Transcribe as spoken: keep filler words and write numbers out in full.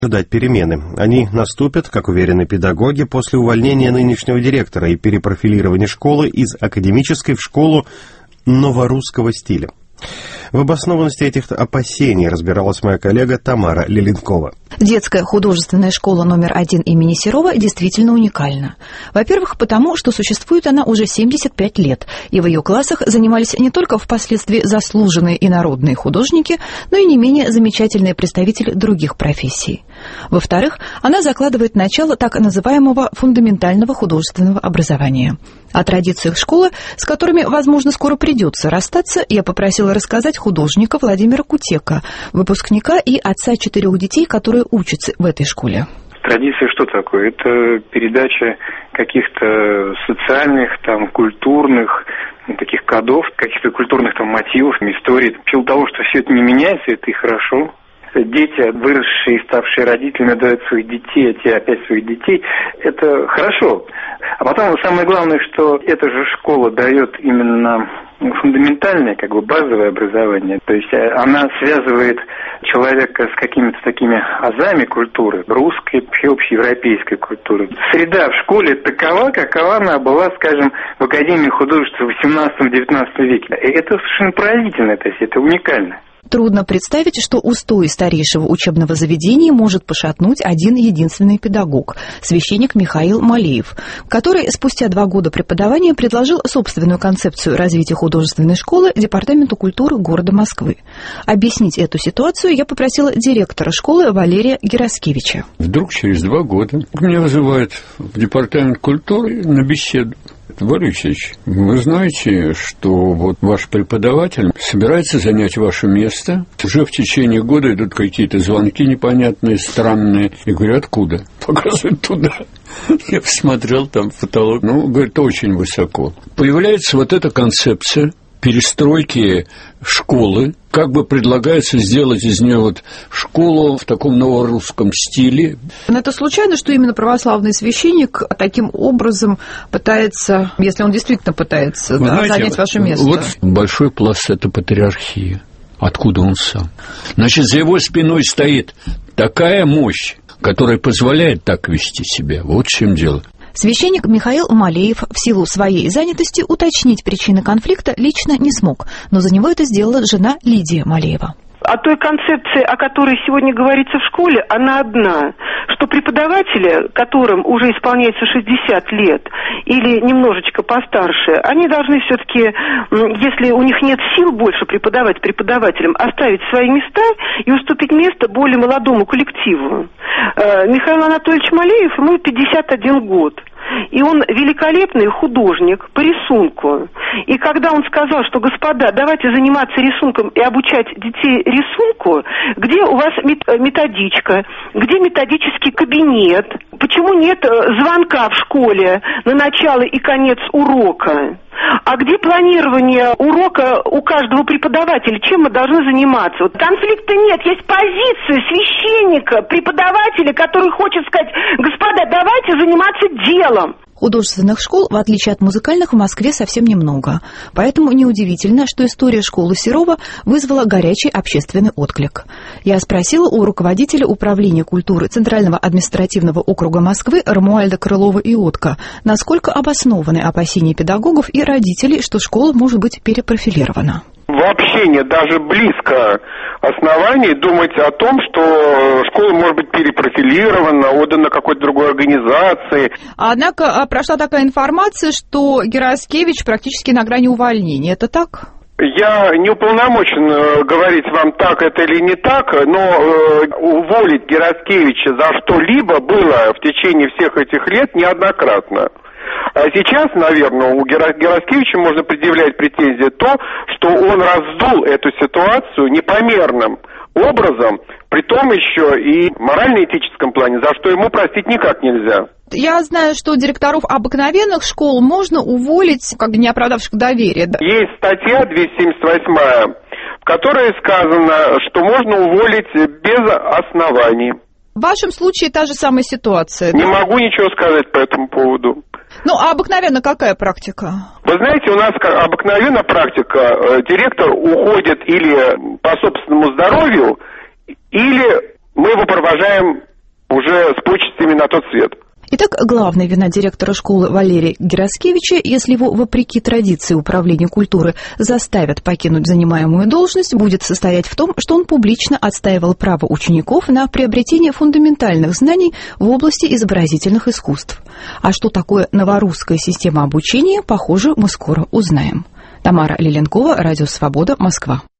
ожидать перемены. Они наступят, как уверены педагоги, после увольнения нынешнего директора и перепрофилирования школы из академической в школу новорусского стиля. В обоснованности этих опасений разбиралась моя коллега Тамара Леленкова. Детская художественная школа номер один имени Серова действительно уникальна. Во-первых, потому что существует она уже семьдесят пять лет, и в ее классах занимались не только впоследствии заслуженные и народные художники, но и не менее замечательные представители других профессий. Во-вторых, она закладывает начало так называемого фундаментального художественного образования. О традициях школы, с которыми, возможно, скоро придется расстаться, я попросила рассказать художника Владимира Кутека, выпускника и отца четырех детей, которые учатся в этой школе. Традиция что такое? Это передача каких-то социальных, там, культурных, таких кодов, каких-то культурных там мотивов, историй. В силу того, что все это не меняется, это и хорошо. Дети, выросшие и ставшие родителями, дают своих детей, а те опять своих детей. Это хорошо. А потом самое главное, что эта же школа дает именно фундаментальное, как бы базовое образование. То есть она связывает человека с какими-то такими азами культуры, русской, общеевропейской культуры. Среда в школе такова, какова она была, скажем, в Академии художеств в восемнадцатом-девятнадцатом веке. И это совершенно поразительно, то есть это уникально. Трудно представить, что устои старейшего учебного заведения может пошатнуть один единственный педагог, священник Михаил Малеев, который спустя два года преподавания предложил собственную концепцию развития художественной школы Департаменту культуры города Москвы. Объяснить эту ситуацию я попросила директора школы Валерия Гераскевича. Вдруг через два года меня вызывают в Департамент культуры на беседу. Валерий Алексеевич, вы знаете, что вот ваш преподаватель собирается занять ваше место. Уже в течение года идут какие-то звонки непонятные, странные. Я говорю, откуда? Показывают туда. Я посмотрел, там потолок. Ну, говорит, очень высоко. Появляется вот эта концепция перестройки школы, как бы предлагается сделать из нее вот школу в таком новорусском стиле. Но это случайно, что именно православный священник таким образом пытается, если он действительно пытается, да, знаете, занять ваше место? Вот большой пласт – это патриархия. Откуда он сам? Значит, за его спиной стоит такая мощь, которая позволяет так вести себя. Вот в чем дело. Священник Михаил Малеев в силу своей занятости уточнить причины конфликта лично не смог, но за него это сделала жена Лидия Малеева. О той концепции, о которой сегодня говорится в школе, она одна, что преподаватели, которым уже исполняется шестьдесят лет или немножечко постарше, они должны все-таки, если у них нет сил больше преподавать преподавателям, оставить свои места и уступить место более молодому коллективу. Михаил Анатольевич Малеев, ему пятьдесят один год. И он великолепный художник по рисунку. И когда он сказал, что, господа, давайте заниматься рисунком и обучать детей рисунку, где у вас методичка, где методический кабинет, почему нет звонка в школе на начало и конец урока? А где планирование урока у каждого преподавателя? Чем мы должны заниматься? Вот конфликта нет, есть позиция священника, преподавателя, который хочет сказать, господа, давайте заниматься делом. Художественных школ, в отличие от музыкальных, в Москве совсем немного. Поэтому неудивительно, что история школы Серова вызвала горячий общественный отклик. Я спросила у руководителя управления культуры Центрального административного округа Москвы Рамуальда Крылова-Иотко, насколько обоснованы опасения педагогов и родителей, что школа может быть перепрофилирована. Вообще нет даже близко оснований думать о том, что школа может быть перепрофилирована, отдана какой-то другой организации. Однако прошла такая информация, что Гераскевич практически на грани увольнения. Это так? Я не уполномочен говорить вам, так это или не так, но э, уволить Гераскевича за что-либо было в течение всех этих лет неоднократно. А сейчас, наверное, у Гераскевича можно предъявлять претензии то, что он раздул эту ситуацию непомерным образом, притом еще и в морально-этическом плане, за что ему простить никак нельзя. Я знаю, что директоров обыкновенных школ можно уволить, как бы не оправдавших доверия. Есть статья двести семьдесят восьмая, в которой сказано, что можно уволить без оснований. В вашем случае та же самая ситуация. Не да? могу ничего сказать по этому поводу. Ну, а обыкновенно какая практика? Вы знаете, у нас обыкновенно практика, директор уходит или по собственному здоровью, или мы его провожаем уже с почестями на тот свет. Итак, главная вина директора школы Валерия Гераскевича, если его, вопреки традиции управления культуры, заставят покинуть занимаемую должность, будет состоять в том, что он публично отстаивал право учеников на приобретение фундаментальных знаний в области изобразительных искусств. А что такое новорусская система обучения, похоже, мы скоро узнаем. Тамара Лиленкова, Радио Свобода, Москва.